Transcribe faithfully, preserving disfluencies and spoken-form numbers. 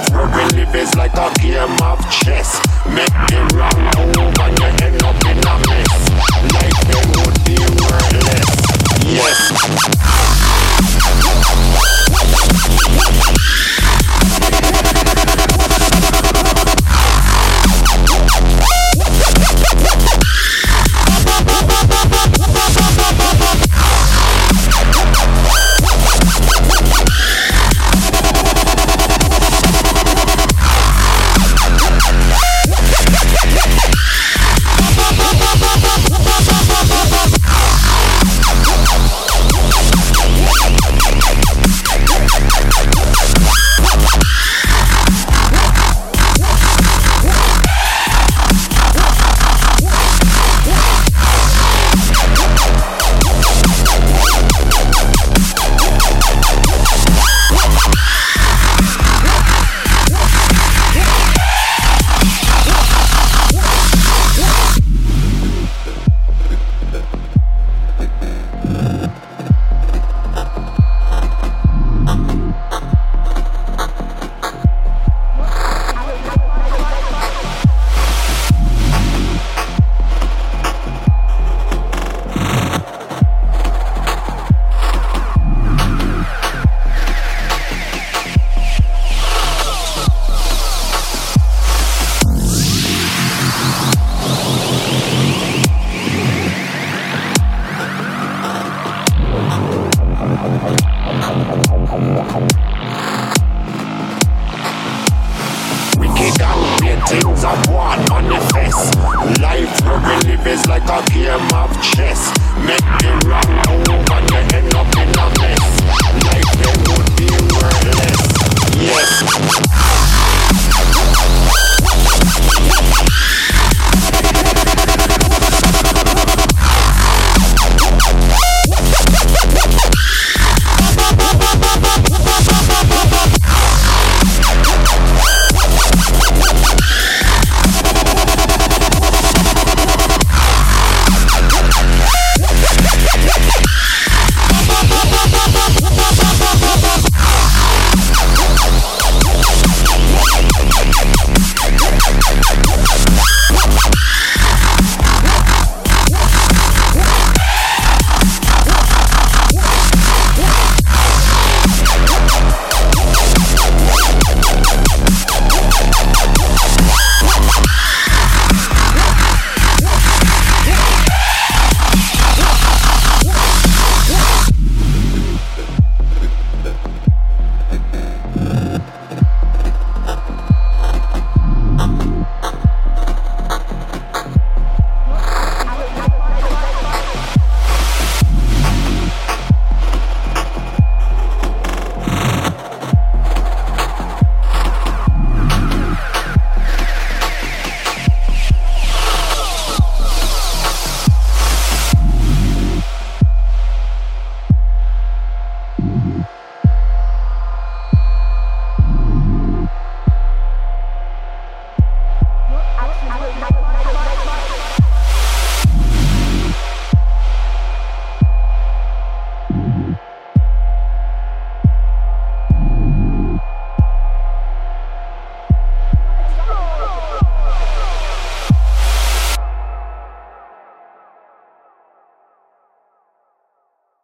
Life where we live is like a game of chess. Make the wrong move and you end up in a mess. Life then would be worthless. Yes. Things of one manifest. Life where we live is like a game of chess. Make the wrong move and you end up in a mess. Life then would be worthless. Yes.